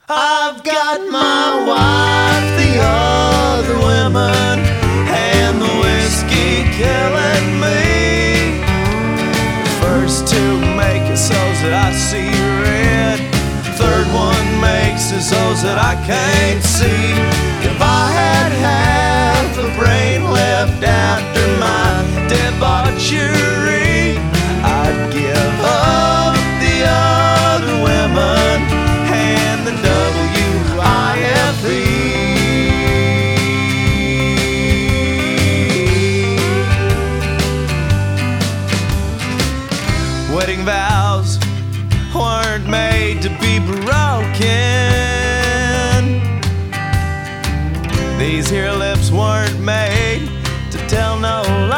I've got my wife, the other women, and the whiskey killing me. First two make it so that I see red. Third one makes it so that I can't see. If I had half a brain left after my debauchery, I'd give up the other women and the WIFE. Wedding vows weren't made to be broken. These here lips weren't made to tell no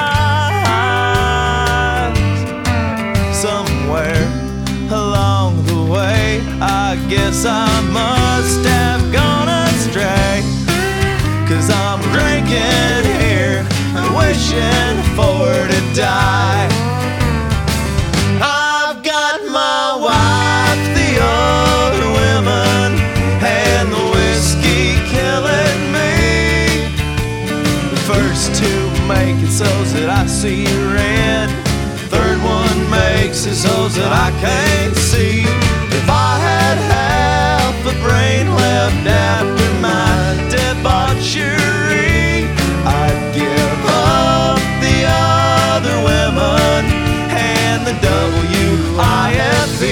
lies. Somewhere along the way, I guess I must have gone astray. 'Cause I'm drinking here and wishing for to die. I've got my wife, the other women, and the whiskey killing me. The first two make it so that I see red. Third one makes it so that I can't see. If I had half a brain left after my debauchery, I'd give up the other women and the WIFE.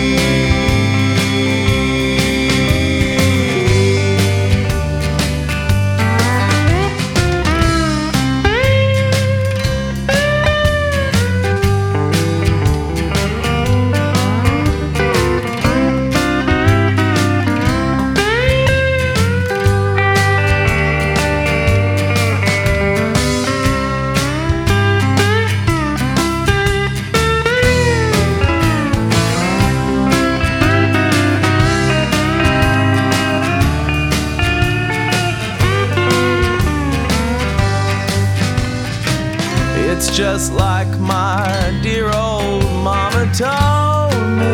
It's just like my dear old mama told me.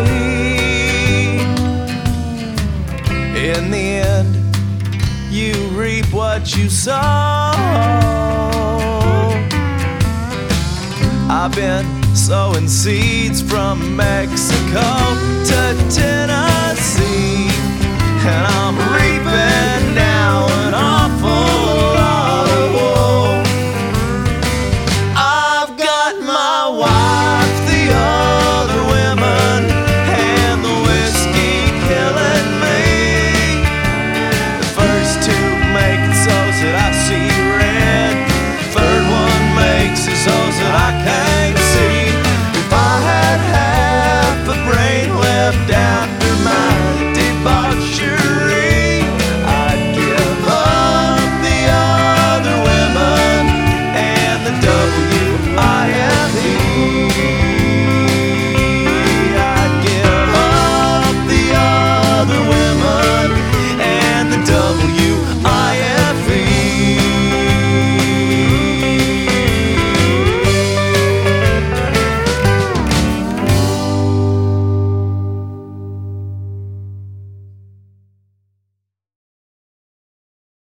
In the end, you reap what you sow. I've been sowing seeds from Mexico to Tennessee.